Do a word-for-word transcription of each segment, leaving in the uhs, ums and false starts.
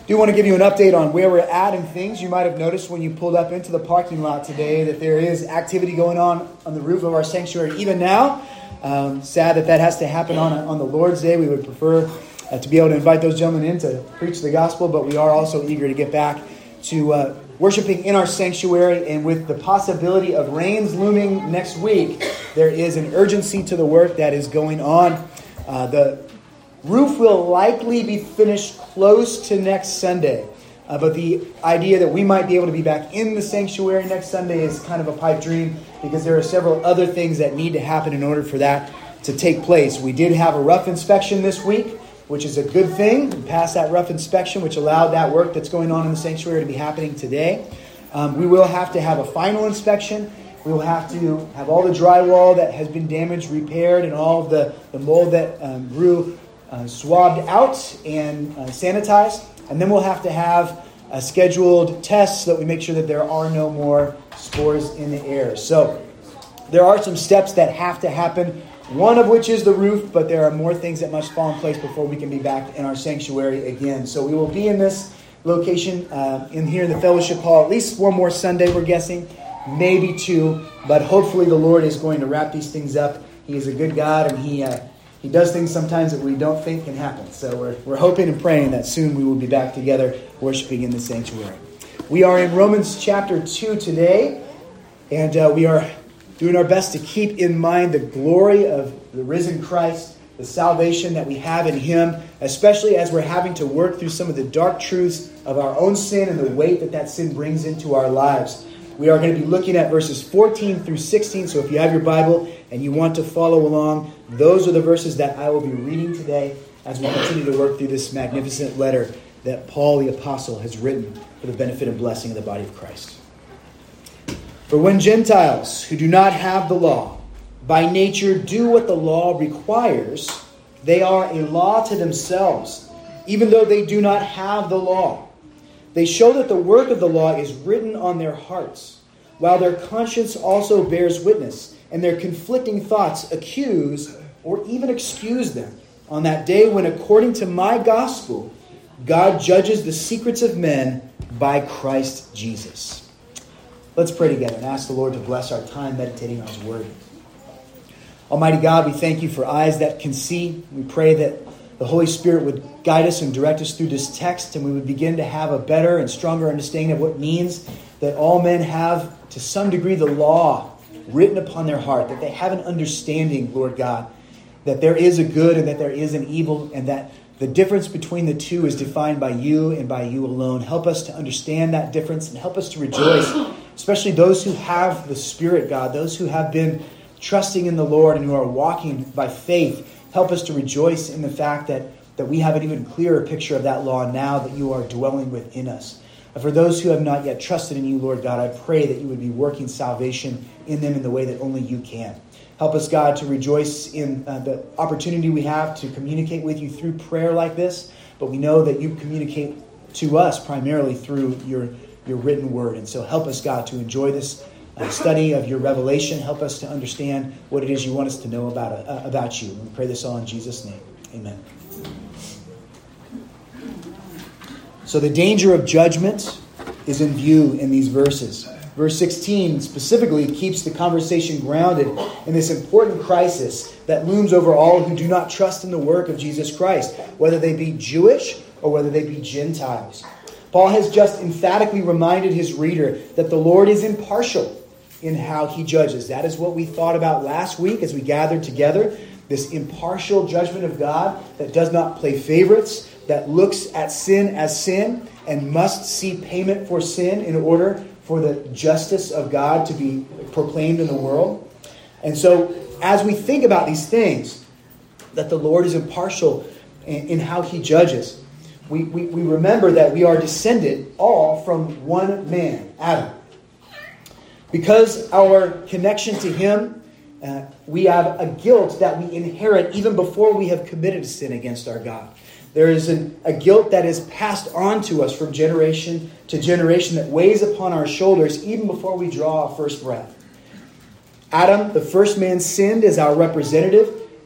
do want to give you an update on where we're at and things. You might have noticed when you pulled up into the parking lot today that there is activity going on on the roof of our sanctuary even now. Um, sad that that has to happen on, on the Lord's Day. We would prefer uh, to be able to invite those gentlemen in to preach the gospel, but we are also eager to get back to uh, worshiping in our sanctuary. And with the possibility of rains looming next week, there is an urgency to the work that is going on. Uh, the roof will likely be finished close to next Sunday. Uh, but the idea that we might be able to be back in the sanctuary next Sunday is kind of a pipe dream, because there are several other things that need to happen in order for that to take place. We did have a rough inspection this week, which is a good thing. We passed that rough inspection, which allowed that work that's going on in the sanctuary to be happening today. Um, we will have to have a final inspection. We will have to have all the drywall that has been damaged repaired, and all of the, the mold that um, grew uh, swabbed out and uh, sanitized. And then we'll have to have a scheduled test so that we make sure that there are no more spores in the air. So there are some steps that have to happen, one of which is the roof, but there are more things that must fall in place before we can be back in our sanctuary again. So we will be in this location uh, in here in the fellowship hall at least one more Sunday, we're guessing, maybe two, but hopefully the Lord is going to wrap these things up. He is a good God, and he uh, he does things sometimes that we don't think can happen. So we're we're hoping and praying that soon we will be back together worshiping in the sanctuary. We are in Romans chapter two today, and uh, we are doing our best to keep in mind the glory of the risen Christ, the salvation that we have in Him, especially as we're having to work through some of the dark truths of our own sin and the weight that that sin brings into our lives. We are going to be looking at verses fourteen through sixteen, so if you have your Bible and you want to follow along, those are the verses that I will be reading today as we continue to work through this magnificent letter that Paul the Apostle has written for the benefit and blessing of the body of Christ. For when Gentiles who do not have the law by nature do what the law requires, they are a law to themselves, even though they do not have the law. They show that the work of the law is written on their hearts, while their conscience also bears witness, and their conflicting thoughts accuse or even excuse them on that day when, according to my gospel, God judges the secrets of men by Christ Jesus. Let's pray together and ask the Lord to bless our time meditating on His Word. Almighty God, we thank You for eyes that can see. We pray that the Holy Spirit would guide us and direct us through this text, and we would begin to have a better and stronger understanding of what it means that all men have, to some degree, the law written upon their heart, that they have an understanding, Lord God, that there is a good and that there is an evil, and that the difference between the two is defined by You and by You alone. Help us to understand that difference and help us to rejoice, especially those who have the Spirit, God, those who have been trusting in the Lord and who are walking by faith. Help us to rejoice in the fact that, that we have an even clearer picture of that law now that You are dwelling within us. And for those who have not yet trusted in You, Lord God, I pray that You would be working salvation in them in the way that only You can. Help us, God, to rejoice in uh, the opportunity we have to communicate with You through prayer like this. But we know that You communicate to us primarily through Your, your written word. And so help us, God, to enjoy this uh, study of Your revelation. Help us to understand what it is You want us to know about, uh, about You. We pray this all in Jesus' name. Amen. So the danger of judgment is in view in these verses. Verse sixteen specifically keeps the conversation grounded in this important crisis that looms over all who do not trust in the work of Jesus Christ, whether they be Jewish or whether they be Gentiles. Paul has just emphatically reminded his reader that the Lord is impartial in how He judges. That is what we thought about last week as we gathered together. This impartial judgment of God that does not play favorites, that looks at sin as sin and must see payment for sin in order for the justice of God to be proclaimed in the world. And so as we think about these things, that the Lord is impartial in, in how He judges, we, we, we remember that we are descended all from one man, Adam. Because our connection to Him, uh, we have a guilt that we inherit even before we have committed a sin against our God. There is an, a guilt that is passed on to us from generation to generation that weighs upon our shoulders even before we draw our first breath. Adam, the first man, sinned as our representative,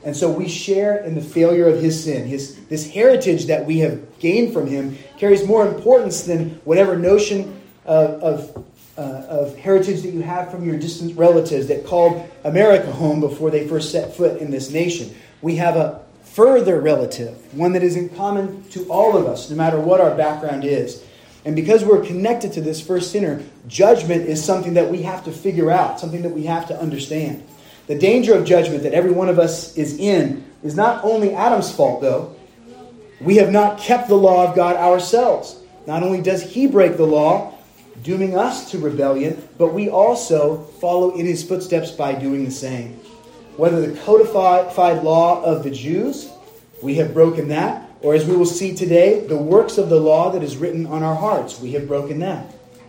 And so we share in the failure of his sin. His, this heritage that we have gained from him carries more importance than whatever notion of, of, uh, of heritage that you have from your distant relatives that called America home before they first set foot in this nation. We have a further relative, one that is in common to all of us, no matter what our background is. And because we're connected to this first sinner, judgment is something that we have to figure out, something that we have to understand. The danger of judgment that every one of us is in is not only Adam's fault, though. We have not kept the law of God ourselves. Not only does he break the law, dooming us to rebellion, but we also follow in his footsteps by doing the same. Whether the codified law of the Jews, we have broken that, or as we will see today, the works of the law that is written on our hearts, we have broken that.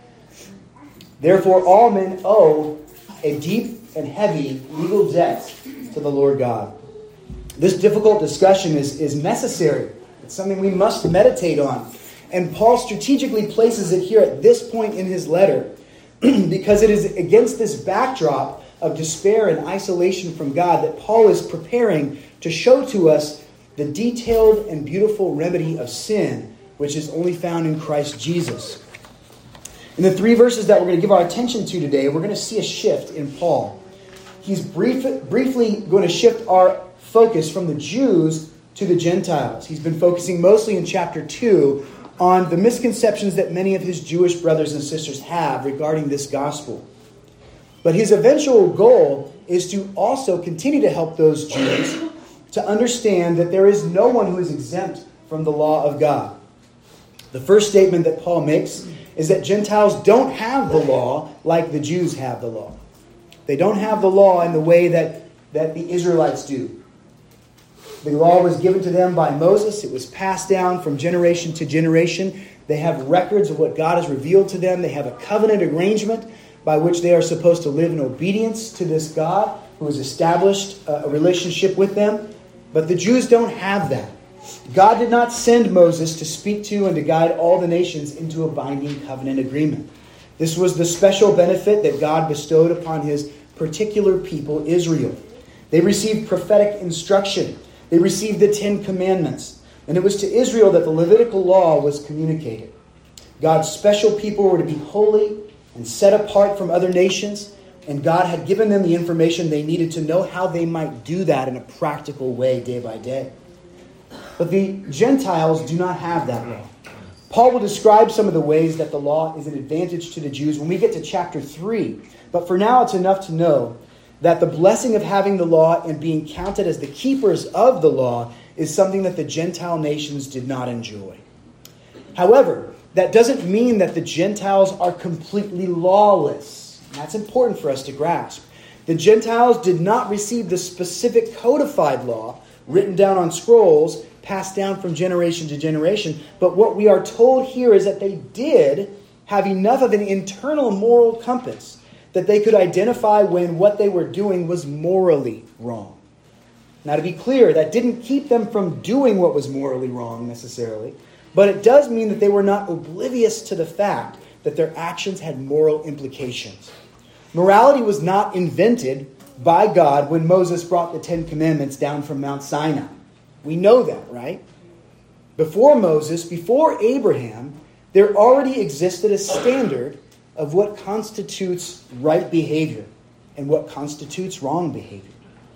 Therefore, all men owe a deep and heavy legal debt to the Lord God. This difficult discussion is, is necessary. It's something we must meditate on. And Paul strategically places it here at this point in his letter because it is against this backdrop of despair and isolation from God that Paul is preparing to show to us the detailed and beautiful remedy of sin, which is only found in Christ Jesus. In the three verses that we're going to give our attention to today, we're going to see a shift in Paul. He's brief, briefly going to shift our focus from the Jews to the Gentiles. He's been focusing mostly in chapter two on the misconceptions that many of his Jewish brothers and sisters have regarding this gospel. But his eventual goal is to also continue to help those Jews to understand that there is no one who is exempt from the law of God. The first statement that Paul makes is that Gentiles don't have the law like the Jews have the law. They don't have the law in the way that, that the Israelites do. The law was given to them by Moses. It was passed down from generation to generation. They have records of what God has revealed to them. They have a covenant arrangement by which they are supposed to live in obedience to this God who has established a relationship with them. But the Jews don't have that. God did not send Moses to speak to and to guide all the nations into a binding covenant agreement. This was the special benefit that God bestowed upon his particular people, Israel. They received prophetic instruction. They received the Ten Commandments. And it was to Israel that the Levitical law was communicated. God's special people were to be holy and set apart from other nations. And God had given them the information they needed to know how they might do that in a practical way day by day. But the Gentiles do not have that law. Paul will describe some of the ways that the law is an advantage to the Jews when we get to chapter three. But for now, it's enough to know that the blessing of having the law and being counted as the keepers of the law is something that the Gentile nations did not enjoy. However, that doesn't mean that the Gentiles are completely lawless. And that's important for us to grasp. The Gentiles did not receive the specific codified law written down on scrolls, passed down from generation to generation. But what we are told here is that they did have enough of an internal moral compass that they could identify when what they were doing was morally wrong. Now, to be clear, that didn't keep them from doing what was morally wrong necessarily, but it does mean that they were not oblivious to the fact that their actions had moral implications. Morality was not invented by God when Moses brought the Ten Commandments down from Mount Sinai. We know that, right? Before Moses, before Abraham, there already existed a standard of what constitutes right behavior and what constitutes wrong behavior.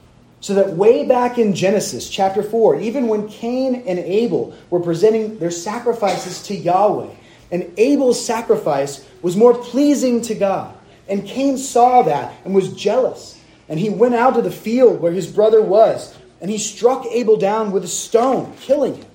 So that way back in Genesis chapter four, even when Cain and Abel were presenting their sacrifices to Yahweh, and Abel's sacrifice was more pleasing to God, and Cain saw that and was jealous, and he went out to the field where his brother was, and he struck Abel down with a stone, killing him.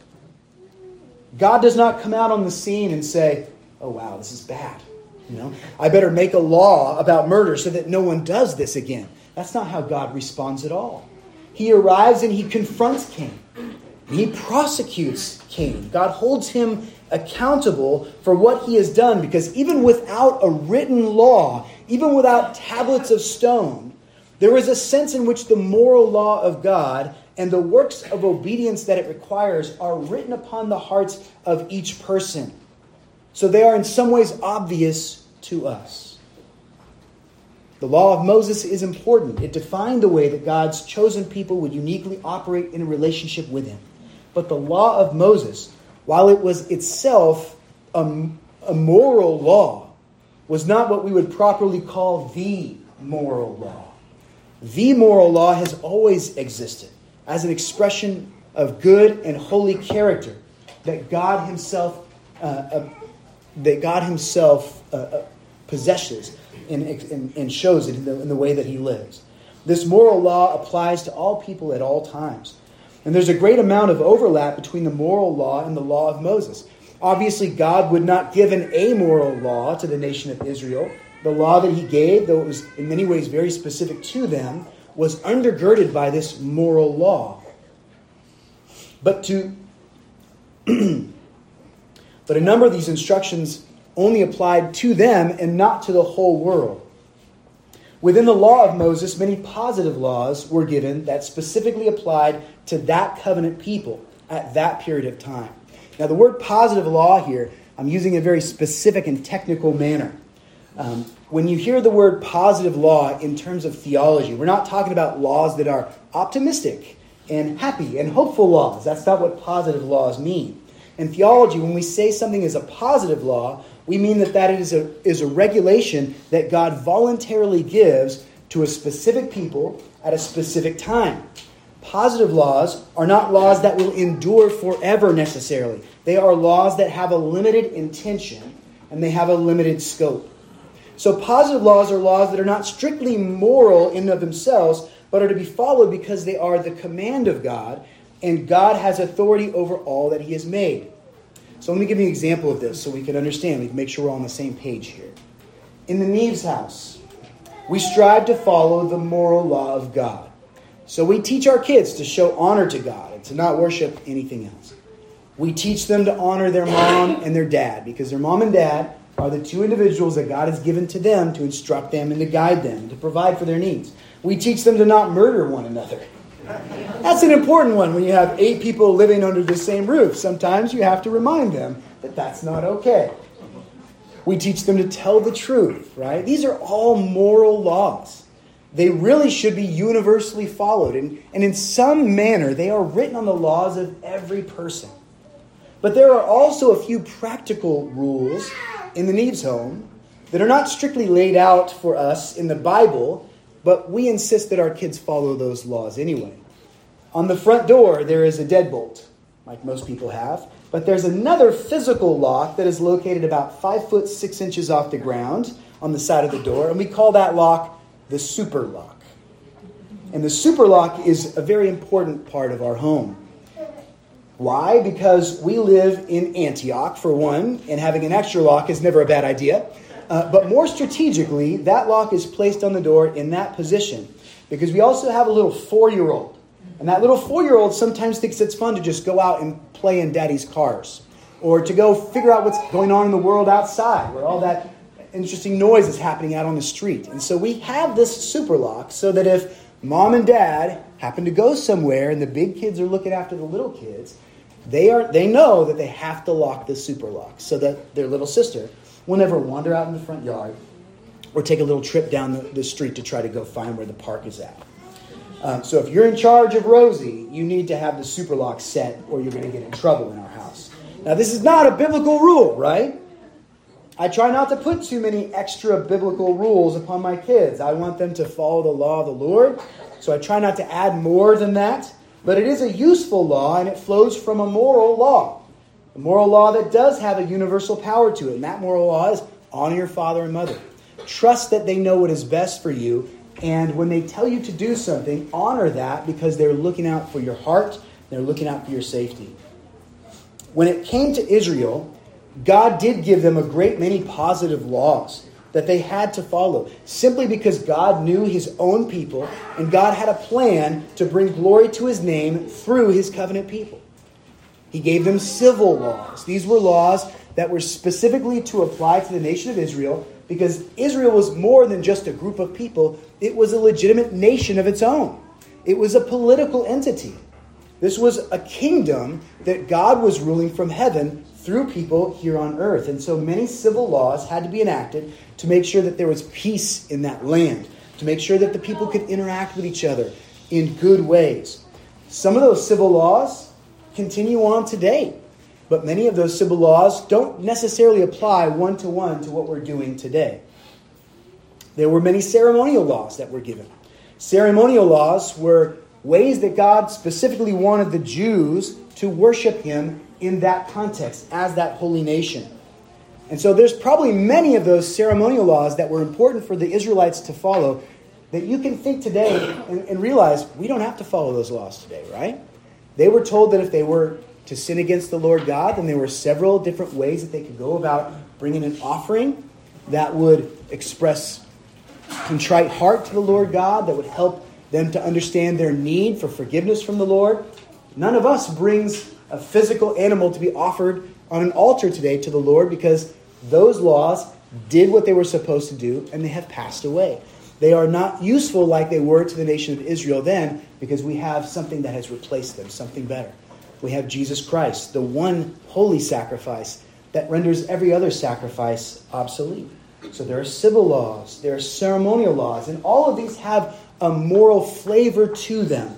God does not come out on the scene and say, "Oh wow, this is bad. You know, I better make a law about murder so that no one does this again." That's not how God responds at all. He arrives and he confronts Cain. He prosecutes Cain. God holds him accountable for what he has done, because even without a written law, even without tablets of stone, there is a sense in which the moral law of God and the works of obedience that it requires are written upon the hearts of each person. So they are in some ways obvious to us. The law of Moses is important. It defined the way that God's chosen people would uniquely operate in a relationship with him. But the law of Moses, while it was itself a, a moral law, was not what we would properly call the moral law. The moral law has always existed as an expression of good and holy character that God Himself, uh, uh, that God Himself uh, uh, possesses and, and, and shows it in the, in the way that He lives. This moral law applies to all people at all times. And there's a great amount of overlap between the moral law and the law of Moses. Obviously, God would not give an amoral law to the nation of Israel. The law that He gave, though it was in many ways very specific to them, was undergirded by this moral law. But to but a number of these instructions only applied to them and not to the whole world. Within the law of Moses, many positive laws were given that specifically applied to that covenant people at that period of time. Now, the word positive law here, I'm using a very specific and technical manner. Um, when you hear the word positive law in terms of theology, we're not talking about laws that are optimistic and happy and hopeful laws. That's not what positive laws mean. In theology, when we say something is a positive law, we mean that that is a, is a regulation that God voluntarily gives to a specific people at a specific time. Positive laws are not laws that will endure forever necessarily. They are laws that have a limited intention and they have a limited scope. So positive laws are laws that are not strictly moral in and of themselves, but are to be followed because they are the command of God, and God has authority over all that He has made. So let me give you an example of this so we can understand. We can make sure we're on the same page here. In the Neves house, we strive to follow the moral law of God. So we teach our kids to show honor to God and to not worship anything else. We teach them to honor their mom and their dad because their mom and dad are the two individuals that God has given to them to instruct them and to guide them, to provide for their needs. We teach them to not murder one another. That's an important one when you have eight people living under the same roof. Sometimes you have to remind them that that's not okay. We teach them to tell the truth, right? These are all moral laws. They really should be universally followed. And, and in some manner, they are written on the laws of every person. But there are also a few practical rules in the Neves home that are not strictly laid out for us in the Bible, but we insist that our kids follow those laws anyway. On the front door, there is a deadbolt, like most people have, but there's another physical lock that is located about five foot six inches off the ground on the side of the door, and we call that lock the super lock. And the super lock is a very important part of our home. Why? Because we live in Antioch, for one, and having an extra lock is never a bad idea. Uh, but more strategically, that lock is placed on the door in that position because we also have a little four-year-old. And that little four-year-old sometimes thinks it's fun to just go out and play in daddy's cars or to go figure out what's going on in the world outside where all that interesting noise is happening out on the street. And so we have this super lock so that if mom and dad happen to go somewhere and the big kids are looking after the little kids, they are they know that they have to lock the super lock so that their little sister will never wander out in the front yard or take a little trip down the, the street to try to go find where the park is at. Um, so if you're in charge of Rosie, you need to have the super lock set or you're going to get in trouble in our house. Now, this is not a biblical rule, right? I try not to put too many extra biblical rules upon my kids. I want them to follow the law of the Lord, so I try not to add more than that. But it is a useful law, and it flows from a moral law. A moral law that does have a universal power to it. And that moral law is honor your father and mother. Trust that they know what is best for you. And when they tell you to do something, honor that because they're looking out for your heart. They're looking out for your safety. When it came to Israel, God did give them a great many positive laws that they had to follow, simply because God knew His own people and God had a plan to bring glory to His name through His covenant people. He gave them civil laws. These were laws that were specifically to apply to the nation of Israel because Israel was more than just a group of people. It was a legitimate nation of its own. It was a political entity. This was a kingdom that God was ruling from heaven through people here on earth. And so many civil laws had to be enacted to make sure that there was peace in that land, to make sure that the people could interact with each other in good ways. Some of those civil laws continue on today, but many of those civil laws don't necessarily apply one-to-one to what we're doing today. There were many ceremonial laws that were given. Ceremonial laws were ways that God specifically wanted the Jews to worship him in that context as that holy nation. And so there's probably many of those ceremonial laws that were important for the Israelites to follow that you can think today and, and realize we don't have to follow those laws today, right? They were told that if they were to sin against the Lord God, then there were several different ways that they could go about bringing an offering that would express contrite heart to the Lord God, that would help them to understand their need for forgiveness from the Lord. None of us brings a physical animal to be offered on an altar today to the Lord because those laws did what they were supposed to do and they have passed away. They are not useful like they were to the nation of Israel then because we have something that has replaced them, something better. We have Jesus Christ, the one holy sacrifice that renders every other sacrifice obsolete. So there are civil laws, there are ceremonial laws, and all of these have a moral flavor to them.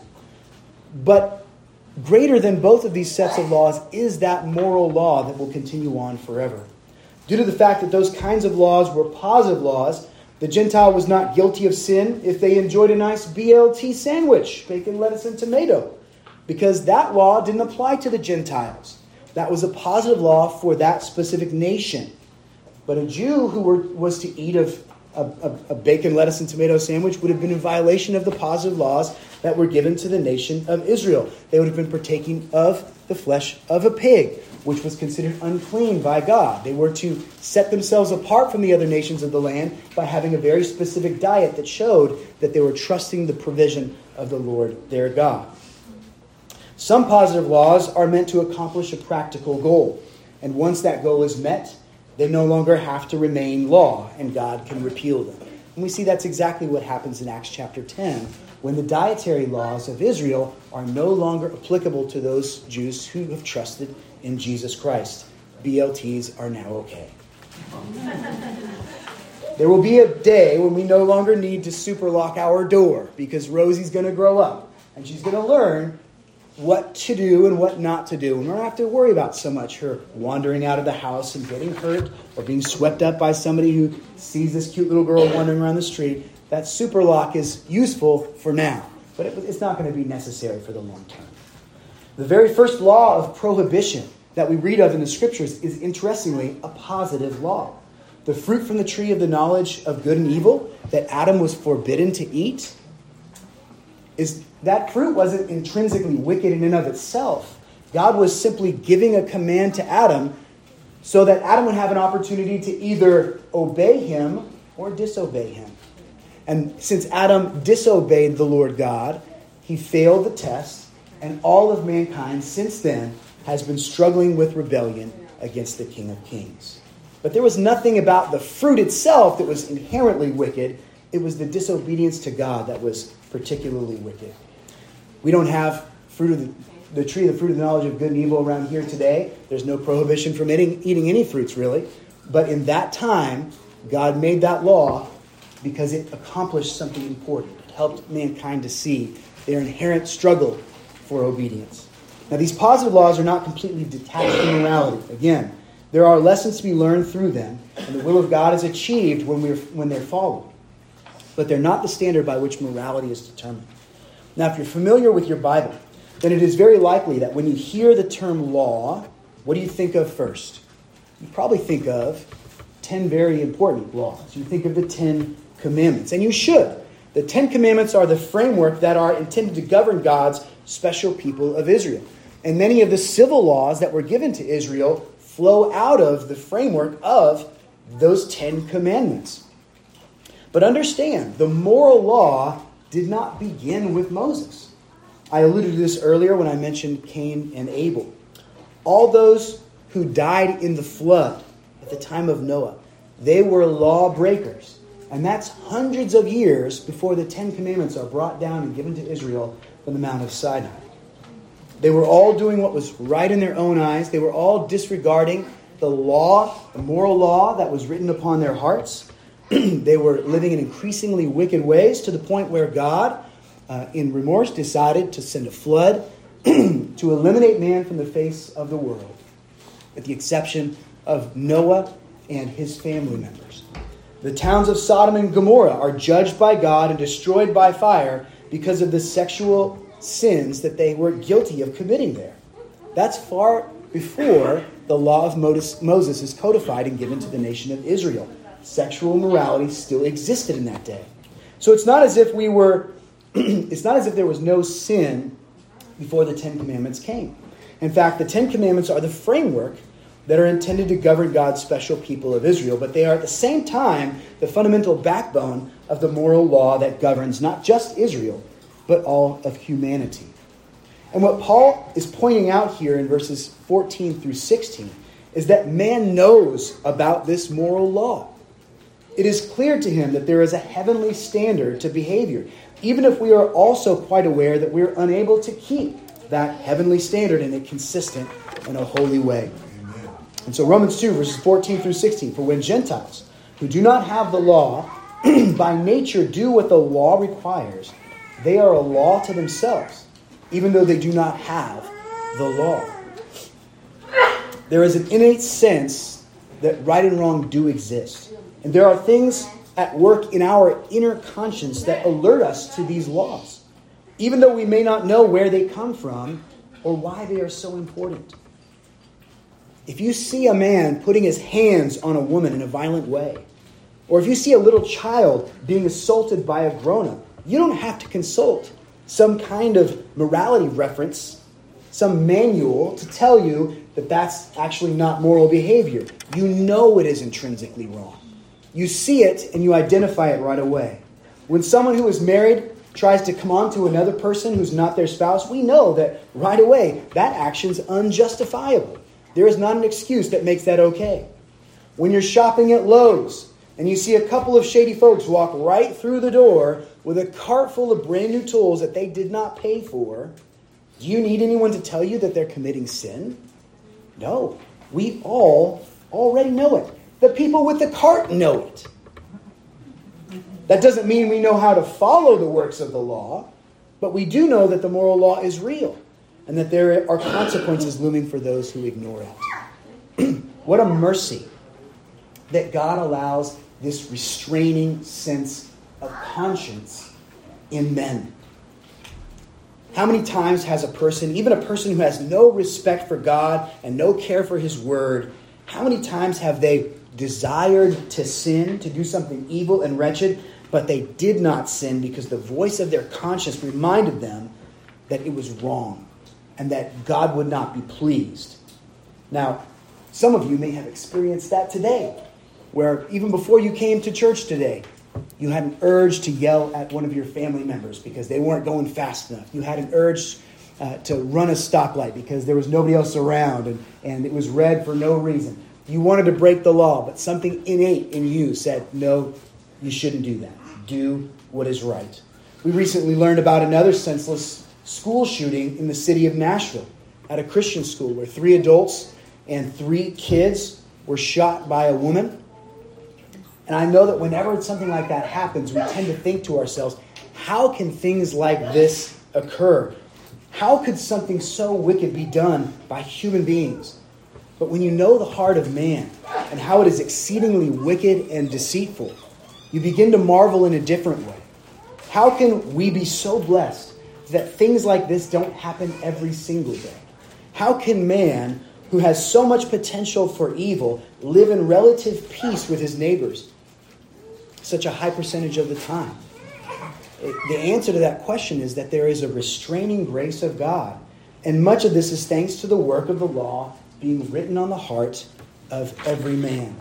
But greater than both of these sets of laws is that moral law that will continue on forever. Due to the fact that those kinds of laws were positive laws, the Gentile was not guilty of sin if they enjoyed a nice B L T sandwich, bacon, lettuce, and tomato, because that law didn't apply to the Gentiles. That was a positive law for that specific nation. But a Jew who were, was to eat of a, a, a bacon, lettuce, and tomato sandwich would have been in violation of the positive laws that were given to the nation of Israel. They would have been partaking of the flesh of a pig, which was considered unclean by God. They were to set themselves apart from the other nations of the land by having a very specific diet that showed that they were trusting the provision of the Lord their God. Some positive laws are meant to accomplish a practical goal. And once that goal is met, they no longer have to remain law, and God can repeal them. And we see that's exactly what happens in Acts chapter ten, when the dietary laws of Israel are no longer applicable to those Jews who have trusted in Jesus Christ. B L Ts are now okay. There will be a day when we no longer need to super lock our door because Rosie's going to grow up and she's going to learn what to do and what not to do. And we don't have to worry about so much her wandering out of the house and getting hurt or being swept up by somebody who sees this cute little girl wandering around the street. That super lock is useful for now, but it, it's not going to be necessary for the long term. The very first law of prohibition that we read of in the scriptures is, interestingly, a positive law. The fruit from the tree of the knowledge of good and evil that Adam was forbidden to eat, is that fruit wasn't intrinsically wicked in and of itself. God was simply giving a command to Adam so that Adam would have an opportunity to either obey him or disobey him. And since Adam disobeyed the Lord God, he failed the test, and all of mankind since then has been struggling with rebellion against the King of Kings. But there was nothing about the fruit itself that was inherently wicked. It was the disobedience to God that was particularly wicked. We don't have fruit of the, the tree, the fruit of the knowledge of good and evil around here today. There's no prohibition from eating, eating any fruits, really. But in that time, God made that law because it accomplished something important. It helped mankind to see their inherent struggle for obedience. Now, these positive laws are not completely detached from morality. Again, there are lessons to be learned through them, and the will of God is achieved when we're when they're followed. But they're not the standard by which morality is determined. Now, if you're familiar with your Bible, then it is very likely that when you hear the term law, what do you think of first? You probably think of ten very important laws. You think of the Ten Commandments, and you should. The Ten Commandments are the framework that are intended to govern God's special people of Israel. And many of the civil laws that were given to Israel flow out of the framework of those Ten Commandments. But understand, the moral law did not begin with Moses. I alluded to this earlier when I mentioned Cain and Abel. All those who died in the flood at the time of Noah, they were lawbreakers. And that's hundreds of years before the Ten Commandments are brought down and given to Israel from the Mount of Sinai. They were all doing what was right in their own eyes. They were all disregarding the law, the moral law that was written upon their hearts. They were living in increasingly wicked ways to the point where God, uh, in remorse, decided to send a flood to eliminate man from the face of the world, with the exception of Noah and his family members. The towns of Sodom and Gomorrah are judged by God and destroyed by fire because of the sexual sins that they were guilty of committing there. That's far before the law of Moses is codified and given to the nation of Israel. Sexual morality still existed in that day. So it's not as if we were, it's not as if there was no sin before the Ten Commandments came. In fact, the Ten Commandments are the framework that are intended to govern God's special people of Israel, but they are at the same time the fundamental backbone of the moral law that governs not just Israel, but all of humanity. And what Paul is pointing out here in verses fourteen through sixteen is that man knows about this moral law. It is clear to him that there is a heavenly standard to behavior, even if we are also quite aware that we are unable to keep that heavenly standard in a consistent and a holy way. Amen. And so Romans two, verses fourteen through sixteen, for when Gentiles who do not have the law by nature do what the law requires, they are a law to themselves, even though they do not have the law. There is an innate sense that right and wrong do exist. And there are things at work in our inner conscience that alert us to these laws, even though we may not know where they come from or why they are so important. If you see a man putting his hands on a woman in a violent way, or if you see a little child being assaulted by a grown-up, you don't have to consult some kind of morality reference, some manual to tell you that that's actually not moral behavior. You know it is intrinsically wrong. You see it and you identify it right away. When someone who is married tries to come on to another person who's not their spouse, we know that right away that action's unjustifiable. There is not an excuse that makes that okay. When you're shopping at Lowe's and you see a couple of shady folks walk right through the door with a cart full of brand new tools that they did not pay for, do you need anyone to tell you that they're committing sin? No. We all already know it. The people with the cart know it. That doesn't mean we know how to follow the works of the law, but we do know that the moral law is real and that there are consequences looming for those who ignore it. What a mercy that God allows this restraining sense of conscience in men. How many times has a person, even a person who has no respect for God and no care for His Word, how many times have they desired to sin, to do something evil and wretched, but they did not sin because the voice of their conscience reminded them that it was wrong and that God would not be pleased? Now, some of you may have experienced that today, where even before you came to church today, you had an urge to yell at one of your family members because they weren't going fast enough. You had an urge uh, to run a stoplight because there was nobody else around and, and it was red for no reason. You wanted to break the law, but something innate in you said, no, you shouldn't do that. Do what is right. We recently learned about another senseless school shooting in the city of Nashville at a Christian school where three adults and three kids were shot by a woman. And I know that whenever something like that happens, we tend to think to ourselves, how can things like this occur? How could something so wicked be done by human beings? But when you know the heart of man and how it is exceedingly wicked and deceitful, you begin to marvel in a different way. How can we be so blessed that things like this don't happen every single day? How can man, who has so much potential for evil, live in relative peace with his neighbors such a high percentage of the time? The answer to that question is that there is a restraining grace of God. And much of this is thanks to the work of the law being written on the heart of every man.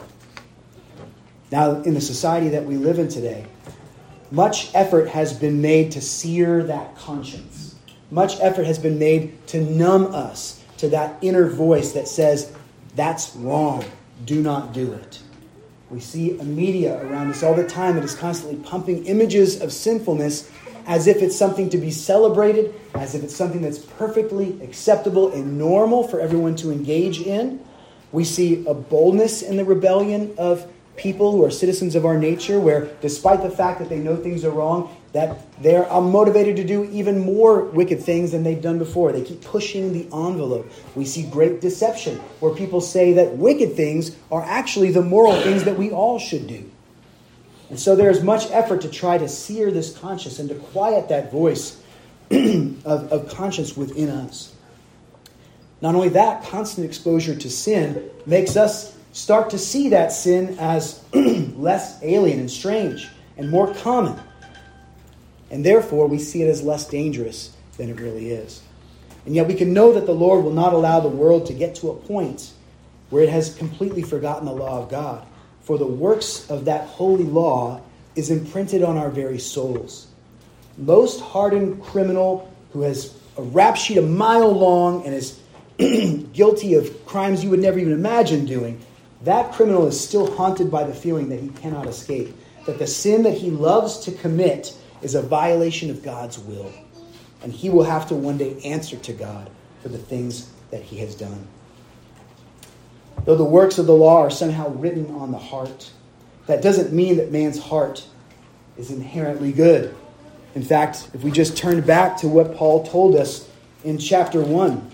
Now, in the society that we live in today, much effort has been made to sear that conscience. Much effort has been made to numb us to that inner voice that says, that's wrong, do not do it. We see a media around us all the time that is constantly pumping images of sinfulness as if it's something to be celebrated, as if it's something that's perfectly acceptable and normal for everyone to engage in. We see a boldness in the rebellion of people who are citizens of our nature, where despite the fact that they know things are wrong, that they're motivated to do even more wicked things than they've done before. They keep pushing the envelope. We see great deception, where people say that wicked things are actually the moral things that we all should do. And so there is much effort to try to sear this conscience and to quiet that voice of, of conscience within us. Not only that, constant exposure to sin makes us start to see that sin as less alien and strange and more common. And therefore, we see it as less dangerous than it really is. And yet we can know that the Lord will not allow the world to get to a point where it has completely forgotten the law of God. For the works of that holy law is imprinted on our very souls. Most hardened criminal who has a rap sheet a mile long and is guilty of crimes you would never even imagine doing, that criminal is still haunted by the feeling that he cannot escape, that the sin that he loves to commit is a violation of God's will. And he will have to one day answer to God for the things that he has done. Though the works of the law are somehow written on the heart, that doesn't mean that man's heart is inherently good. In fact, if we just turn back to what Paul told us in chapter one,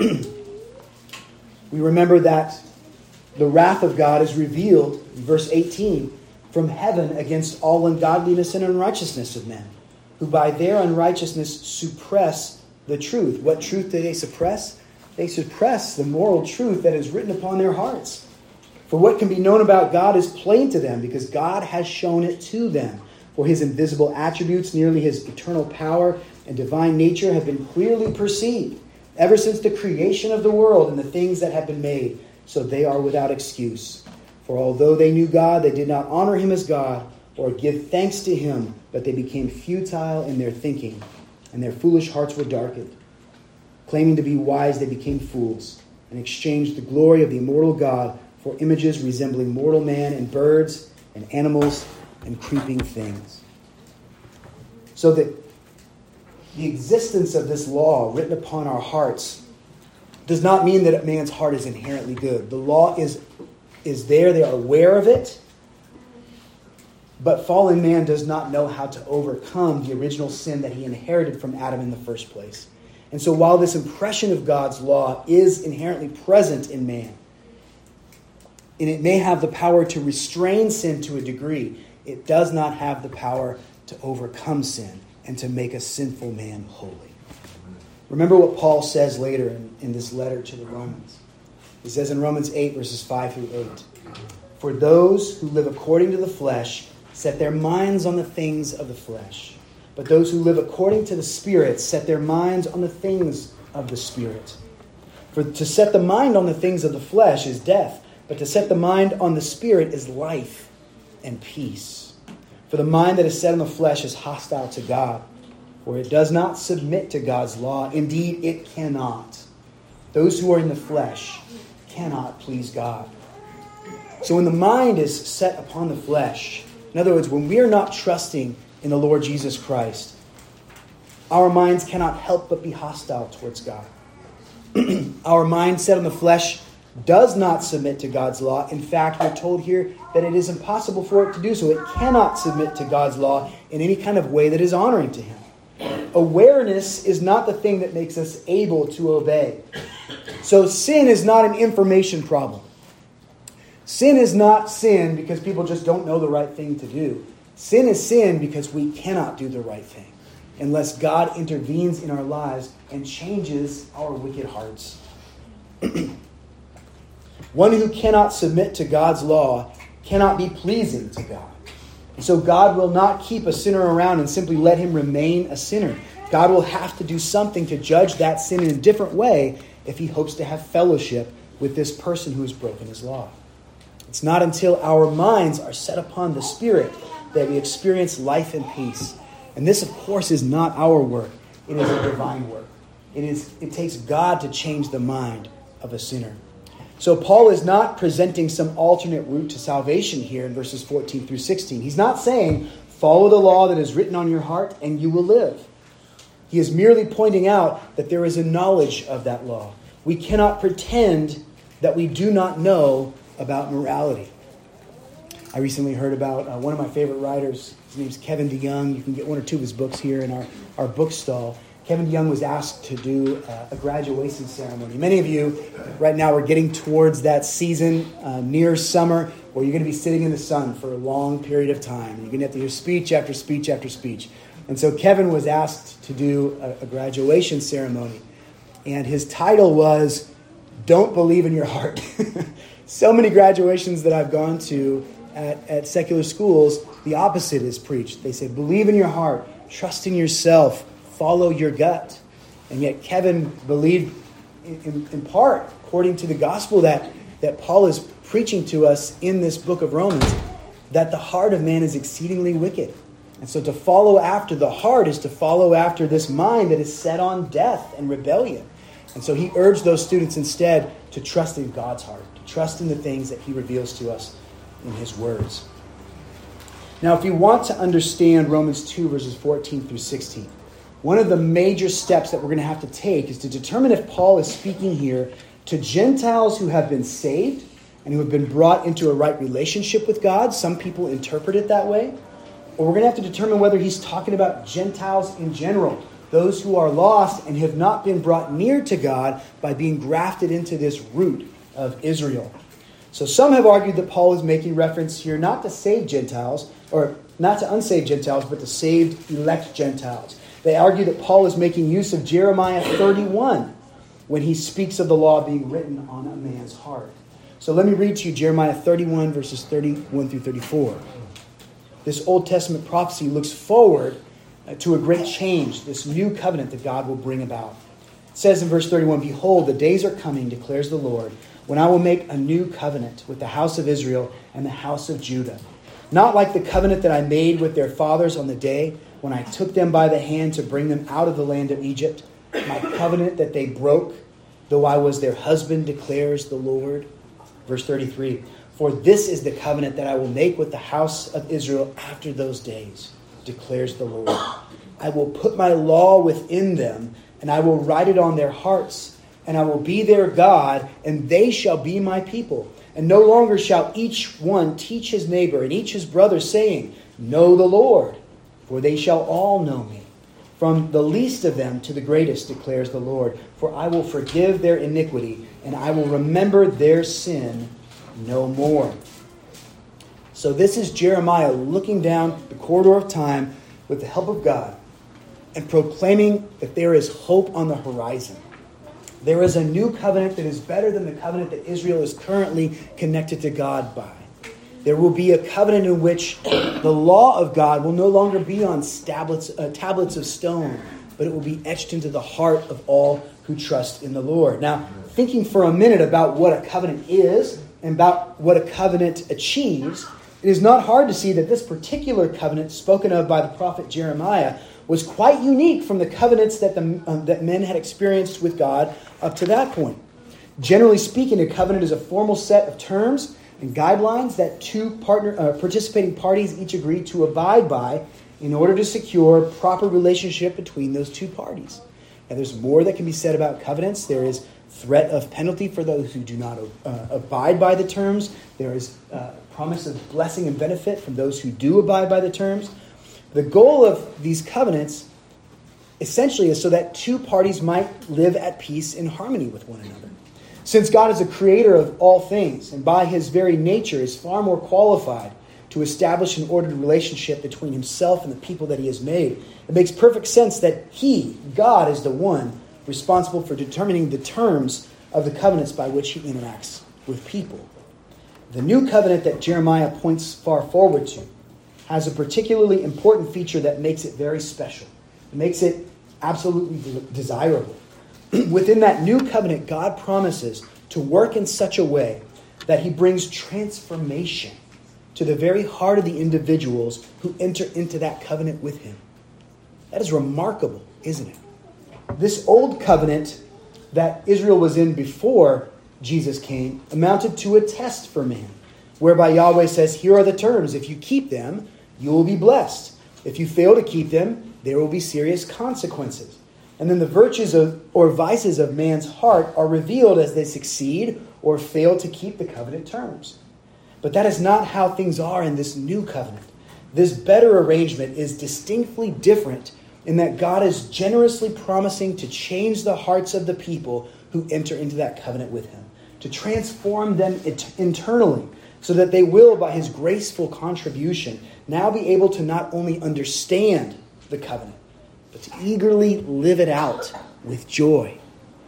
we remember that the wrath of God is revealed, in verse eighteen, from heaven against all ungodliness and unrighteousness of men, who by their unrighteousness suppress the truth. What truth do they suppress? They suppress the moral truth that is written upon their hearts. For what can be known about God is plain to them, because God has shown it to them. For his invisible attributes, nearly his eternal power and divine nature, have been clearly perceived ever since the creation of the world and the things that have been made. So they are without excuse. For although they knew God, they did not honor him as God or give thanks to him, but they became futile in their thinking, and their foolish hearts were darkened. Claiming to be wise, they became fools and exchanged the glory of the immortal God for images resembling mortal man and birds and animals and creeping things. So that the existence of this law written upon our hearts does not mean that a man's heart is inherently good. The law is, is there. They are aware of it. But fallen man does not know how to overcome the original sin that he inherited from Adam in the first place. And so while this impression of God's law is inherently present in man, and it may have the power to restrain sin to a degree, it does not have the power to overcome sin and to make a sinful man holy. Remember what Paul says later in, in this letter to the Romans. He says in Romans eight, verses five through eight, "For those who live according to the flesh set their minds on the things of the flesh. But those who live according to the Spirit set their minds on the things of the Spirit. For to set the mind on the things of the flesh is death, but to set the mind on the Spirit is life and peace. For the mind that is set on the flesh is hostile to God, for it does not submit to God's law. Indeed, it cannot. Those who are in the flesh cannot please God." So when the mind is set upon the flesh, in other words, when we are not trusting in the Lord Jesus Christ, our minds cannot help but be hostile towards God. Our mind set on the flesh does not submit to God's law. In fact, we're told here that it is impossible for it to do so. It cannot submit to God's law in any kind of way that is honoring to him. Awareness is not the thing that makes us able to obey. So sin is not an information problem. Sin is not sin because people just don't know the right thing to do. Sin is sin because we cannot do the right thing unless God intervenes in our lives and changes our wicked hearts. One who cannot submit to God's law cannot be pleasing to God. And so God will not keep a sinner around and simply let him remain a sinner. God will have to do something to judge that sin in a different way if he hopes to have fellowship with this person who has broken his law. It's not until our minds are set upon the Spirit that we experience life and peace. And this, of course, is not our work. It is a divine work. It is. It takes God to change the mind of a sinner. So Paul is not presenting some alternate route to salvation here in verses fourteen through sixteen. He's not saying Follow the law that is written on your heart, and you will live. He is merely pointing out that there is a knowledge of that law. We cannot pretend that we do not know about morality. I recently heard about uh, one of my favorite writers. His name's Kevin DeYoung. You can get one or two of his books here in our, our bookstall. Kevin DeYoung was asked to do uh, a graduation ceremony. Many of you right now are getting towards that season uh, near summer where you're going to be sitting in the sun for a long period of time. You're going to have to hear speech after speech after speech. And so Kevin was asked to do a, a graduation ceremony. And his title was, Don't Believe in Your Heart. So many graduations that I've gone to at, at secular schools, the opposite is preached. They say, believe in your heart, trust in yourself, follow your gut. And yet Kevin believed in, in, in part, according to the gospel that, that Paul is preaching to us in this book of Romans, that the heart of man is exceedingly wicked. And so to follow after the heart is to follow after this mind that is set on death and rebellion. And so he urged those students instead to trust in God's heart, to trust in the things that he reveals to us in his words. Now, if you want to understand Romans two, verses fourteen through sixteen, one of the major steps that we're going to have to take is to determine if Paul is speaking here to Gentiles who have been saved and who have been brought into a right relationship with God. Some people interpret it that way. Or we're going to have to determine whether he's talking about Gentiles in general, those who are lost and have not been brought near to God by being grafted into this root of Israel. So some have argued that Paul is making reference here not to saved Gentiles, or not to unsaved Gentiles, but to saved elect Gentiles. They argue that Paul is making use of Jeremiah thirty-one when he speaks of the law being written on a man's heart. So let me read to you Jeremiah thirty-one, verses thirty-one through thirty-four. This Old Testament prophecy looks forward to a great change, this new covenant that God will bring about. It says in verse thirty-one, Behold, the days are coming, declares the Lord, when I will make a new covenant with the house of Israel and the house of Judah. Not like the covenant that I made with their fathers on the day when I took them by the hand to bring them out of the land of Egypt, my covenant that they broke, though I was their husband, declares the Lord. Verse thirty-three, For this is the covenant that I will make with the house of Israel after those days, declares the Lord. I will put my law within them, and I will write it on their hearts, and I will be their God, and they shall be my people. And no longer shall each one teach his neighbor and each his brother, saying, Know the Lord, for they shall all know me, from the least of them to the greatest, declares the Lord. For I will forgive their iniquity, and I will remember their sin no more. So this is Jeremiah looking down the corridor of time with the help of God and proclaiming that there is hope on the horizon. There is a new covenant that is better than the covenant that Israel is currently connected to God by. There will be a covenant in which the law of God will no longer be on tablets, uh, tablets of stone, but it will be etched into the heart of all who trust in the Lord. Now, thinking for a minute about what a covenant is and about what a covenant achieves, it is not hard to see that this particular covenant spoken of by the prophet Jeremiah was quite unique from the covenants that, the, um, that men had experienced with God up to that point. Generally speaking, a covenant is a formal set of terms and guidelines that two partner, uh, participating parties each agree to abide by in order to secure proper relationship between those two parties. Now, there's more that can be said about covenants. There is threat of penalty for those who do not uh, abide by the terms. There is uh, promise of blessing and benefit from those who do abide by the terms. The goal of these covenants essentially is so that two parties might live at peace in harmony with one another. Since God is a creator of all things, and by his very nature is far more qualified to establish an ordered relationship between himself and the people that he has made, it makes perfect sense that he, God, is the one responsible for determining the terms of the covenants by which he interacts with people. The new covenant that Jeremiah points far forward to has a particularly important feature that makes it very special. It makes it absolutely de- desirable. Within that new covenant, God promises to work in such a way that he brings transformation to the very heart of the individuals who enter into that covenant with him. That is remarkable, isn't it? This old covenant that Israel was in before Jesus came amounted to a test for man, whereby Yahweh says, here are the terms. If you keep them, you will be blessed. If you fail to keep them, there will be serious consequences. And then the virtues of or vices of man's heart are revealed as they succeed or fail to keep the covenant terms. But that is not how things are in this new covenant. This better arrangement is distinctly different in that God is generously promising to change the hearts of the people who enter into that covenant with him, to transform them internally so that they will, by his graceful contribution, now be able to not only understand the covenant, but to eagerly live it out with joy.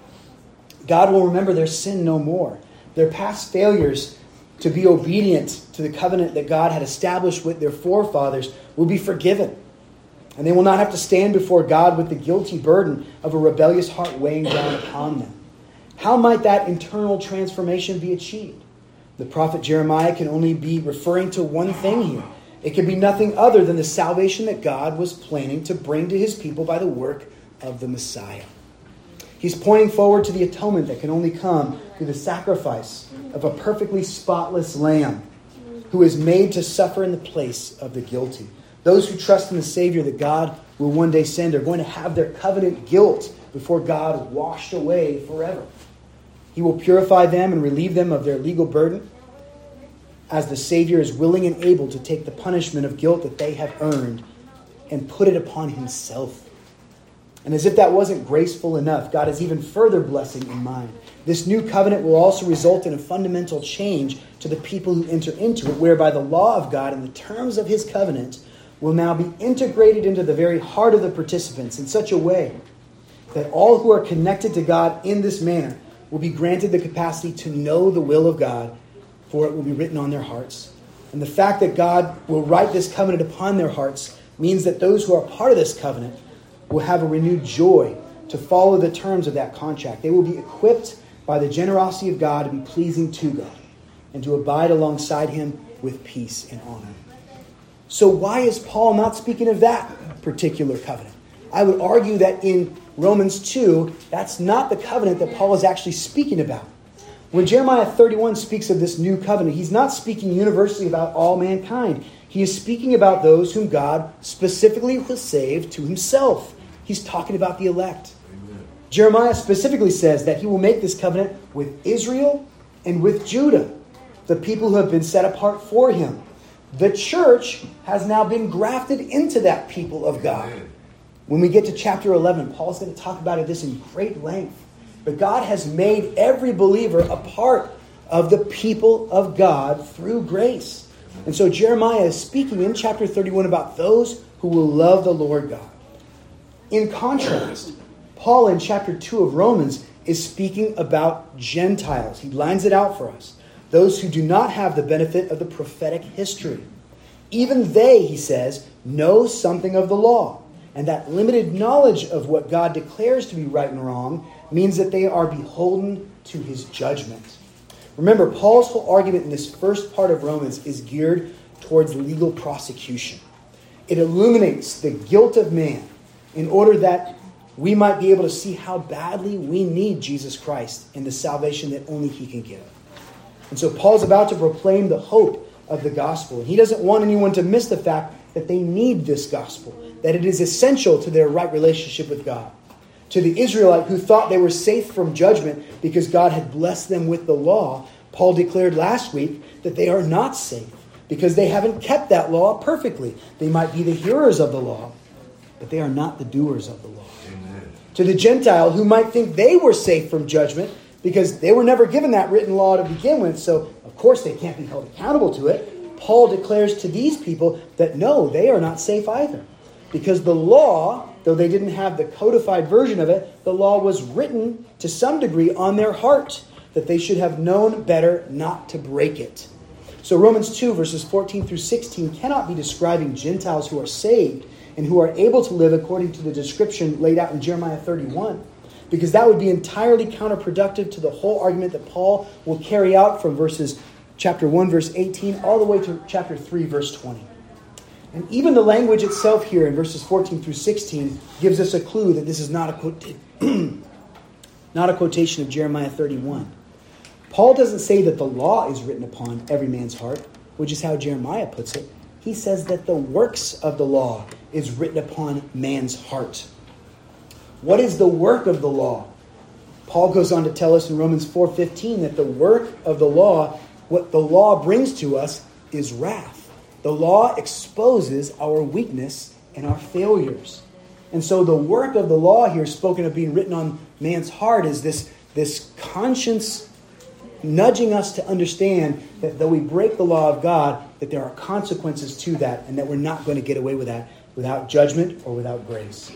God will remember their sin no more. Their past failures to be obedient to the covenant that God had established with their forefathers will be forgiven. And they will not have to stand before God with the guilty burden of a rebellious heart weighing down upon them. How might that internal transformation be achieved? The prophet Jeremiah can only be referring to one thing here. It can be nothing other than the salvation that God was planning to bring to his people by the work of the Messiah. He's pointing forward to the atonement that can only come through the sacrifice of a perfectly spotless lamb who is made to suffer in the place of the guilty. Those who trust in the Savior that God will one day send are going to have their covenant guilt before God washed away forever. He will purify them and relieve them of their legal burden as the Savior is willing and able to take the punishment of guilt that they have earned and put it upon himself. And as if that wasn't graceful enough, God has even further blessing in mind. This new covenant will also result in a fundamental change to the people who enter into it, whereby the law of God and the terms of his covenant will now be integrated into the very heart of the participants in such a way that all who are connected to God in this manner will be granted the capacity to know the will of God, for it will be written on their hearts. And the fact that God will write this covenant upon their hearts means that those who are part of this covenant will have a renewed joy to follow the terms of that contract. They will be equipped by the generosity of God to be pleasing to God and to abide alongside him with peace and honor. So why is Paul not speaking of that particular covenant? I would argue that in Romans two, that's not the covenant that Paul is actually speaking about. When Jeremiah thirty-one speaks of this new covenant, he's not speaking universally about all mankind. He is speaking about those whom God specifically will save to himself. He's talking about the elect. Amen. Jeremiah specifically says that he will make this covenant with Israel and with Judah, the people who have been set apart for him. The church has now been grafted into that people of God. Amen. When we get to chapter eleven, Paul's going to talk about this in great length. But God has made every believer a part of the people of God through grace. And so Jeremiah is speaking in chapter thirty-one about those who will love the Lord God. In contrast, Paul in chapter two of Romans is speaking about Gentiles. He lines it out for us. Those who do not have the benefit of the prophetic history. Even they, he says, know something of the law. And that limited knowledge of what God declares to be right and wrong means that they are beholden to his judgment. Remember, Paul's whole argument in this first part of Romans is geared towards legal prosecution. It illuminates the guilt of man in order that we might be able to see how badly we need Jesus Christ and the salvation that only he can give. And so Paul's about to proclaim the hope of the gospel. And he doesn't want anyone to miss the fact that they need this gospel, that it is essential to their right relationship with God. To the Israelite who thought they were safe from judgment because God had blessed them with the law, Paul declared last week that they are not safe because they haven't kept that law perfectly. They might be the hearers of the law, but they are not the doers of the law. Amen. To the Gentile who might think they were safe from judgment because they were never given that written law to begin with, so of course they can't be held accountable to it, Paul declares to these people that no, they are not safe either. Because the law, though they didn't have the codified version of it, the law was written to some degree on their heart, that they should have known better not to break it. So Romans two, verses fourteen through sixteen cannot be describing Gentiles who are saved and who are able to live according to the description laid out in Jeremiah thirty-one, because that would be entirely counterproductive to the whole argument that Paul will carry out from verses chapter one, verse eighteen, all the way to chapter three, verse twenty. And even the language itself here in verses fourteen through sixteen gives us a clue that this is not a, quote- not a quotation of Jeremiah thirty-one. Paul doesn't say that the law is written upon every man's heart, which is how Jeremiah puts it. He he says that the works of the law is written upon man's heart. What is the work of the law? Paul goes on to tell us in Romans four fifteen that the work of the law, what the law brings to us, is wrath. The law exposes our weakness and our failures. And so the work of the law here, spoken of being written on man's heart, is this, this conscience nudging us to understand that though we break the law of God, that there are consequences to that, and that we're not going to get away with that without judgment or without grace.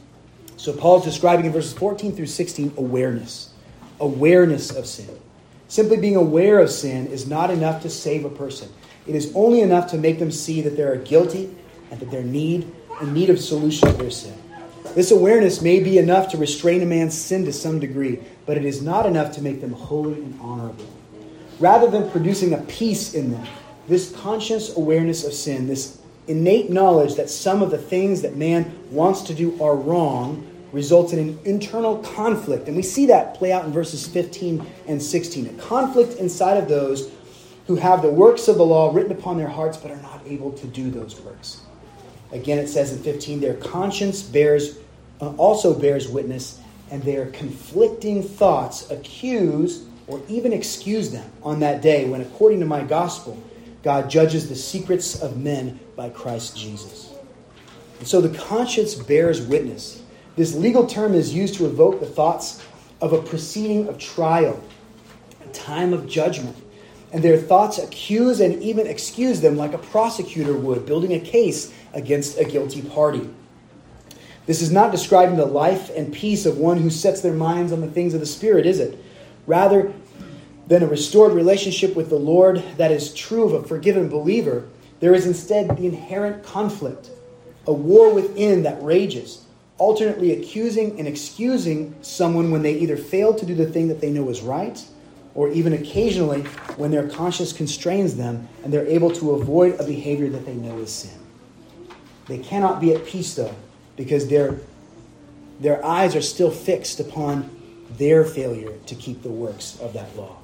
So Paul's describing in verses fourteen through sixteen awareness. Awareness of sin. Simply being aware of sin is not enough to save a person. It is only enough to make them see that they are guilty and that they're need, in need of solution to their sin. This awareness may be enough to restrain a man's sin to some degree, but it is not enough to make them holy and honorable. Rather than producing a peace in them, this conscious awareness of sin, this innate knowledge that some of the things that man wants to do are wrong, results in an internal conflict. And we see that play out in verses fifteen and sixteen. A conflict inside of those who have the works of the law written upon their hearts but are not able to do those works. Again, it says in fifteen, their conscience bears uh, also bears witness, and their conflicting thoughts accuse or even excuse them on that day when, according to my gospel, God judges the secrets of men by Christ Jesus. And so the conscience bears witness. This legal term is used to evoke the thoughts of a proceeding of trial, a time of judgment. And their thoughts accuse and even excuse them like a prosecutor would, building a case against a guilty party. This is not describing the life and peace of one who sets their minds on the things of the Spirit, is it? Rather than a restored relationship with the Lord that is true of a forgiven believer, there is instead the inherent conflict, a war within that rages, alternately accusing and excusing someone when they either fail to do the thing that they know is right, or even occasionally when their conscience constrains them and they're able to avoid a behavior that they know is sin. They cannot be at peace, though, because their, their eyes are still fixed upon their failure to keep the works of that law.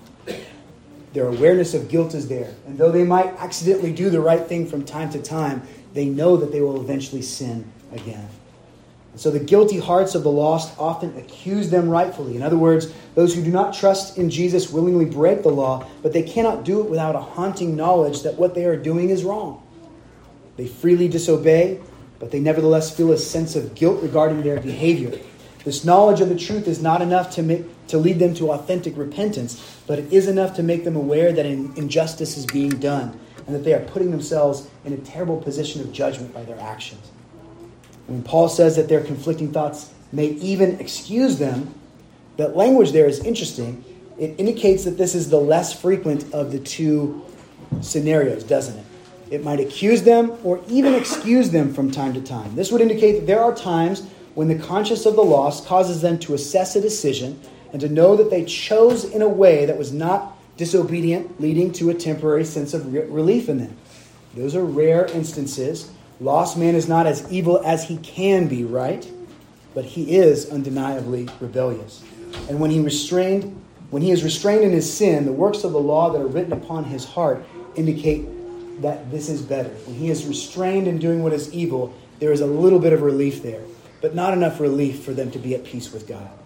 Their awareness of guilt is there. And though they might accidentally do the right thing from time to time, they know that they will eventually sin again. And so the guilty hearts of the lost often accuse them rightfully. In other words, those who do not trust in Jesus willingly break the law, but they cannot do it without a haunting knowledge that what they are doing is wrong. They freely disobey, but they nevertheless feel a sense of guilt regarding their behavior. This knowledge of the truth is not enough to make, to lead them to authentic repentance, but it is enough to make them aware that an injustice is being done and that they are putting themselves in a terrible position of judgment by their actions. When Paul says that their conflicting thoughts may even excuse them, that language there is interesting. It indicates that this is the less frequent of the two scenarios, doesn't it? It might accuse them or even excuse them from time to time. This would indicate that there are times when the conscience of the lost causes them to assess a decision and to know that they chose in a way that was not disobedient, leading to a temporary sense of re- relief in them. Those are rare instances. Lost man is not as evil as he can be, right? But he is undeniably rebellious. And when he restrained, when he is restrained in his sin, the works of the law that are written upon his heart indicate that this is better. When he is restrained in doing what is evil, there is a little bit of relief there, but not enough relief for them to be at peace with God.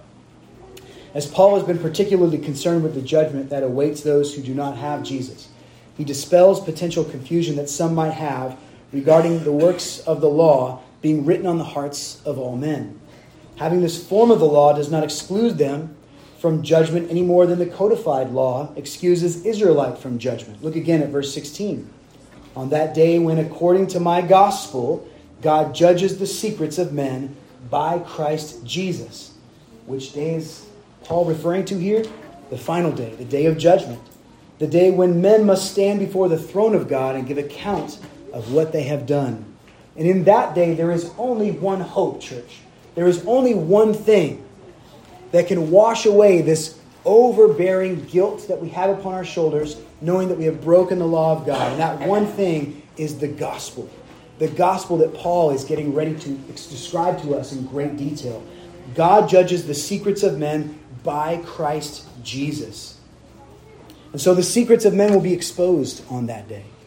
As Paul has been particularly concerned with the judgment that awaits those who do not have Jesus, he dispels potential confusion that some might have regarding the works of the law being written on the hearts of all men. Having this form of the law does not exclude them from judgment any more than the codified law excuses Israelite from judgment. Look again at verse sixteen. On that day when, according to my gospel, God judges the secrets of men by Christ Jesus. Which day is Paul referring to here? The final day, the day of judgment. The day when men must stand before the throne of God and give account of what they have done. And in that day, there is only one hope, church. There is only one thing that can wash away this overbearing guilt that we have upon our shoulders, knowing that we have broken the law of God. And that one thing is the gospel. The gospel that Paul is getting ready to describe to us in great detail. God judges the secrets of men by Christ Jesus. And so the secrets of men will be exposed on that day.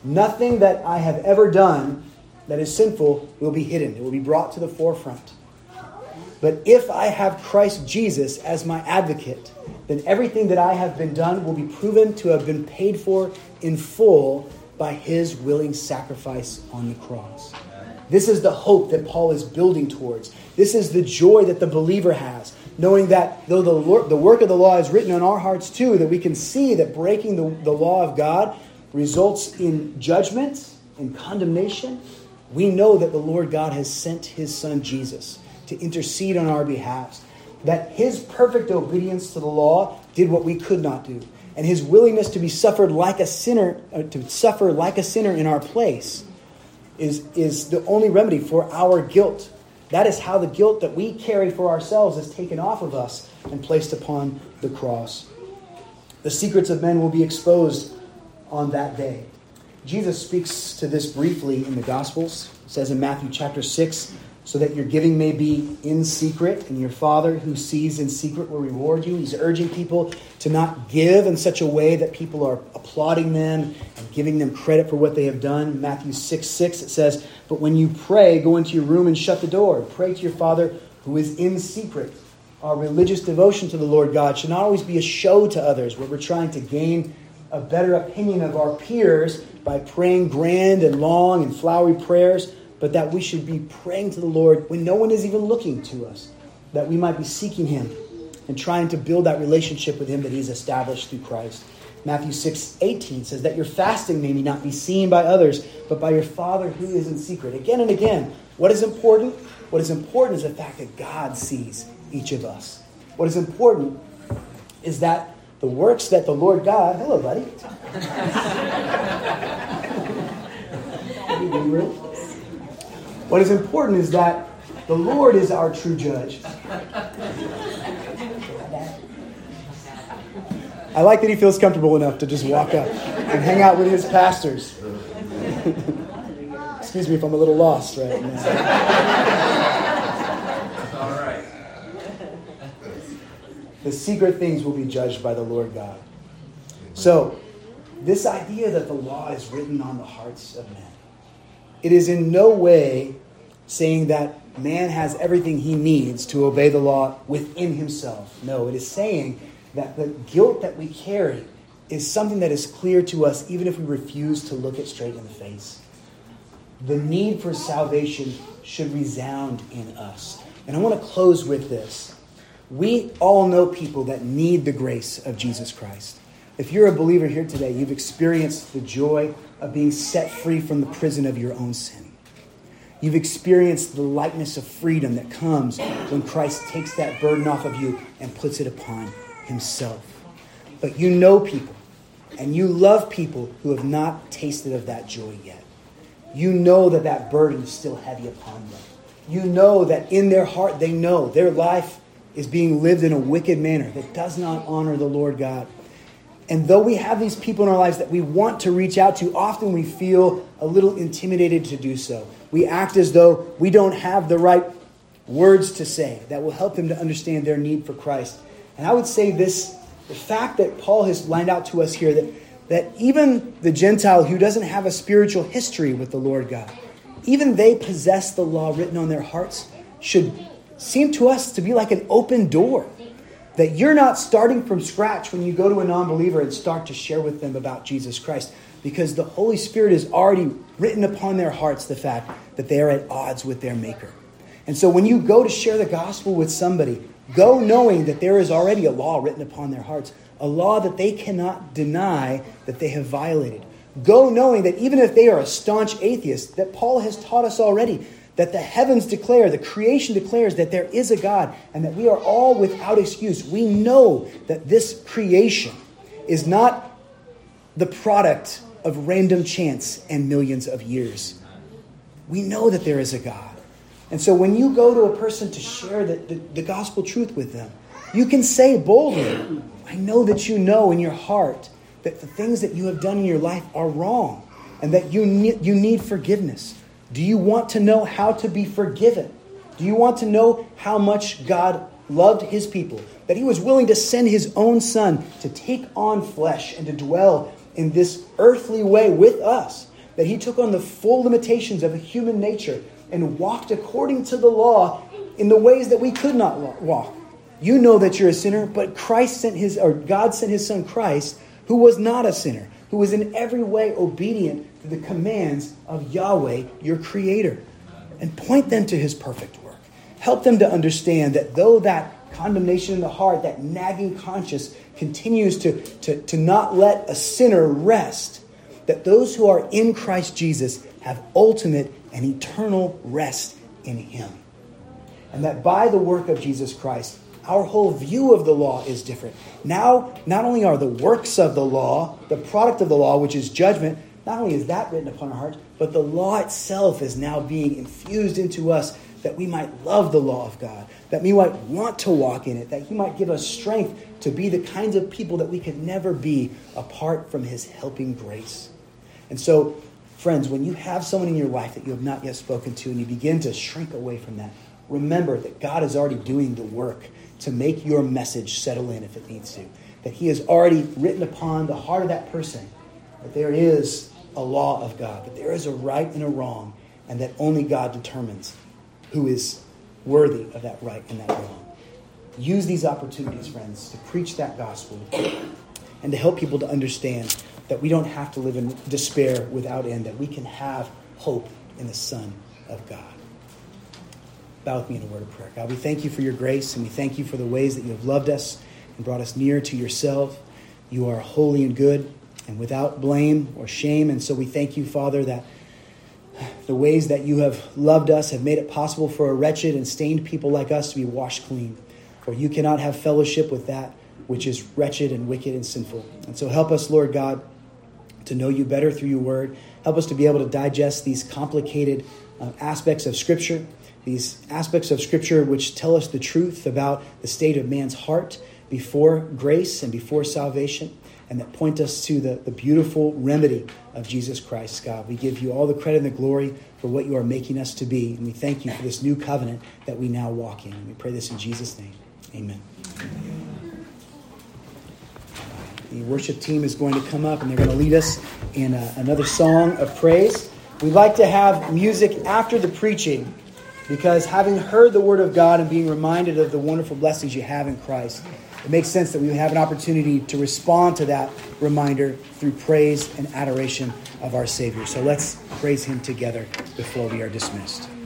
Nothing that I have ever done that is sinful will be hidden. It will be brought to the forefront. But if I have Christ Jesus as my advocate, then everything that I have been done will be proven to have been paid for in full by his willing sacrifice on the cross. This is the hope that Paul is building towards. This is the joy that the believer has, knowing that though the, Lord, the work of the law is written on our hearts too, that we can see that breaking the, the law of God results in judgment and condemnation. We know that the Lord God has sent his son Jesus to intercede on our behalf, that his perfect obedience to the law did what we could not do, and his willingness to be suffered like a sinner, uh, to suffer like a sinner in our place, is, is the only remedy for our guilt. That is how the guilt that we carry for ourselves is taken off of us and placed upon the cross. The secrets of men will be exposed on that day. Jesus speaks to this briefly in the Gospels. It says in Matthew chapter six, so that your giving may be in secret, and your Father who sees in secret will reward you. He's urging people to not give in such a way that people are applauding them and giving them credit for what they have done. Matthew six six, it says, but when you pray, go into your room and shut the door. Pray to your Father who is in secret. Our religious devotion to the Lord God should not always be a show to others, where we're trying to gain a better opinion of our peers by praying grand and long and flowery prayers, but that we should be praying to the Lord when no one is even looking to us, that we might be seeking him and trying to build that relationship with him that he's established through Christ. Matthew six eighteen says that your fasting may not be seen by others, but by your Father who is in secret. Again and again, what is important? What is important is the fact that God sees each of us. What is important is that the works that the Lord God... Hello, buddy. What is important is that the Lord is our true judge. I like that he feels comfortable enough to just walk up and hang out with his pastors. Excuse me if I'm a little lost right now. All right. The secret things will be judged by the Lord God. So, this idea that the law is written on the hearts of men, it is in no way saying that man has everything he needs to obey the law within himself. No, it is saying that the guilt that we carry is something that is clear to us even if we refuse to look it straight in the face. The need for salvation should resound in us. And I want to close with this. We all know people that need the grace of Jesus Christ. If you're a believer here today, you've experienced the joy of being set free from the prison of your own sin. You've experienced the lightness of freedom that comes when Christ takes that burden off of you and puts it upon himself. But you know people, and you love people who have not tasted of that joy yet. You know that that burden is still heavy upon them. You know that in their heart they know their life is being lived in a wicked manner that does not honor the Lord God. And though we have these people in our lives that we want to reach out to, often we feel a little intimidated to do so. We act as though we don't have the right words to say that will help them to understand their need for Christ. And I would say this, the fact that Paul has lined out to us here, that, that even the Gentile who doesn't have a spiritual history with the Lord God, even they possess the law written on their hearts, should seem to us to be like an open door. That you're not starting from scratch when you go to a non-believer and start to share with them about Jesus Christ, because the Holy Spirit has already written upon their hearts the fact that they are at odds with their Maker. And so when you go to share the gospel with somebody, go knowing that there is already a law written upon their hearts, a law that they cannot deny that they have violated. Go knowing that even if they are a staunch atheist, that Paul has taught us already, that the heavens declare, the creation declares that there is a God and that we are all without excuse. We know that this creation is not the product of random chance and millions of years. We know that there is a God. And so when you go to a person to share the, the, the gospel truth with them, you can say boldly, I know that you know in your heart that the things that you have done in your life are wrong and that you need, you need forgiveness. Do you want to know how to be forgiven? Do you want to know how much God loved his people? That he was willing to send his own son to take on flesh and to dwell in this earthly way with us. that he took on the full limitations of human nature and walked according to the law in the ways that we could not walk. You know that you're a sinner, but Christ sent his, or God sent his son Christ, who was not a sinner, who was in every way obedient to the commands of Yahweh, your creator. And point them to his perfect work. Help them to understand that though that condemnation in the heart, that nagging conscience continues to, to, to not let a sinner rest, that those who are in Christ Jesus have ultimate and eternal rest in him. And that by the work of Jesus Christ, our whole view of the law is different. Now, not only are the works of the law, the product of the law, which is judgment, not only is that written upon our hearts, but the law itself is now being infused into us that we might love the law of God, that we might want to walk in it, that he might give us strength to be the kinds of people that we could never be apart from his helping grace. And so, friends, when you have someone in your life that you have not yet spoken to and you begin to shrink away from that, remember that God is already doing the work to make your message settle in if it needs to. That he has already written upon the heart of that person that there is a law of God, that there is a right and a wrong, and that only God determines who is worthy of that right and that wrong. Use these opportunities, friends, to preach that gospel and to help people to understand that we don't have to live in despair without end, that we can have hope in the Son of God. Bow with me in a word of prayer. God, we thank you for your grace, and we thank you for the ways that you have loved us and brought us near to yourself. You are holy and good and without blame or shame, and so we thank you, Father, that the ways that you have loved us have made it possible for a wretched and stained people like us to be washed clean. For you cannot have fellowship with that which is wretched and wicked and sinful. And so help us, Lord God, to know you better through your word. Help us to be able to digest these complicated uh, aspects of Scripture, these aspects of Scripture which tell us the truth about the state of man's heart before grace and before salvation, and that point us to the, the beautiful remedy of Jesus Christ, God. We give you all the credit and the glory for what you are making us to be, and we thank you for this new covenant that we now walk in. And we pray this in Jesus' name. Amen. The worship team is going to come up, and they're going to lead us in a, another song of praise. We'd like to have music after the preaching, because having heard the word of God and being reminded of the wonderful blessings you have in Christ, it makes sense that we would have an opportunity to respond to that reminder through praise and adoration of our Savior. So let's praise him together before we are dismissed.